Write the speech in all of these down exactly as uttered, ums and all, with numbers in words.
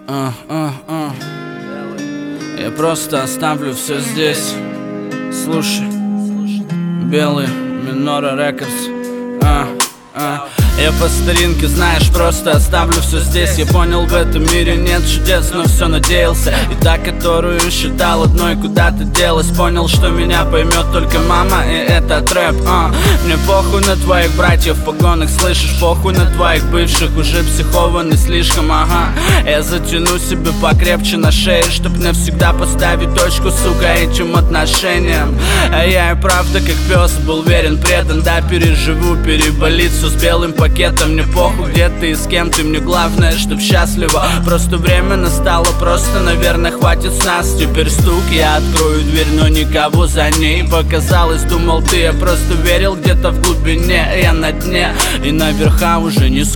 а, а, а. Я просто оставлю все здесь. Слушай, Белый, Минора Рекордс. а, а. Я по старинке, знаешь, просто оставлю все здесь. Я понял, в этом мире нет чудес, но все надеялся. И та, которую считал одной, куда-то делась. Понял, что меня поймет только мама, и это трэп. а. Мне похуй на твоих братьев в погонах, слышишь? Похуй на твоих бывших, уже психованный слишком, ага. Я затяну себе покрепче на шее, чтоб навсегда поставить точку, сука, этим отношениям. А я и правда как пес был верен, предан. Да, переживу, переболит все с белым пакетом. Мне похуй, где ты и с кем ты, мне главное, чтоб счастливо. Просто время настало, просто, наверное, хватит с нас. Теперь стук, я открою дверь, но никого за ней. Показалось, думал ты, я просто верил где-то в глубине. Я на дне, и наверха уже не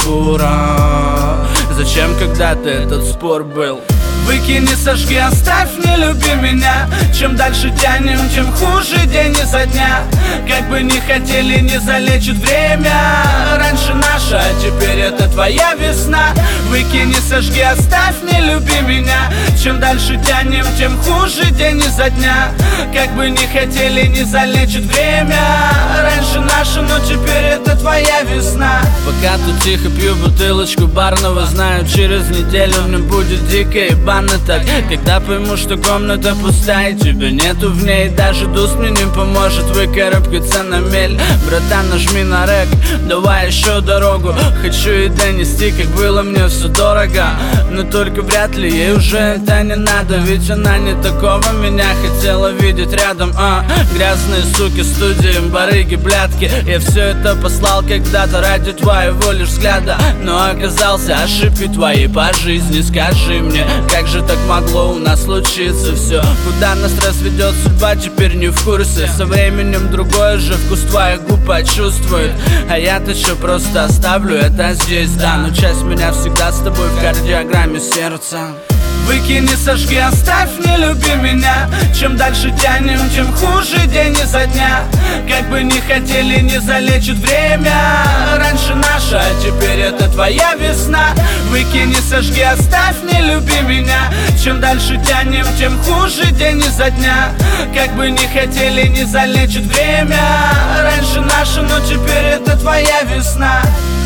скоро. Зачем когда-то этот спор был? Выкини, сожги, оставь, не люби меня. Чем дальше тянем, тем хуже день изо дня. Как бы не хотели, не залечит время. Раньше наша, а теперь это твоя весна. Выкини, сожги, оставь, не люби меня. Чем дальше тянем, тем хуже день изо дня. Как бы не хотели, не залечит время. Раньше наша, но теперь это твоя весна. Пока тут тихо пью бутылочку барного, знаю, через неделю мне будет дико и банно так. Когда пойму, что комната пустая, тебя нету в ней, даже дуст мне не поможет выкарабкаться на мель. Братан, нажми на рэк, давай еще дорогу. Хочу и донести, как было мне все дорого. Но только вряд ли ей уже это не надо, ведь она не такого меня хотела видеть рядом. а Грязные суки, студии, барыги, блядки. Я все это послал когда-то ради твоего лишь взгляда, но оказался ошибки твои по жизни. Скажи мне, как же так могло у нас случиться все? Куда нас разведет судьба, теперь не в курсе. Со временем другой же вкус твоих губ почувствует. А я-то что, просто оставлю это здесь, да. Но часть меня всегда с тобой в кардиограмме сердца. Выкини, сожги, оставь, не люби меня. Чем дальше тянем, тем хуже день изо дня. Как бы не хотели, не залечит время. Раньше наша, а теперь это твоя весна. Выкини, сожги, оставь, не люби меня. Чем дальше тянем, тем хуже день изо дня. Как бы не хотели, не залечит время. Раньше наша, но теперь это твоя весна.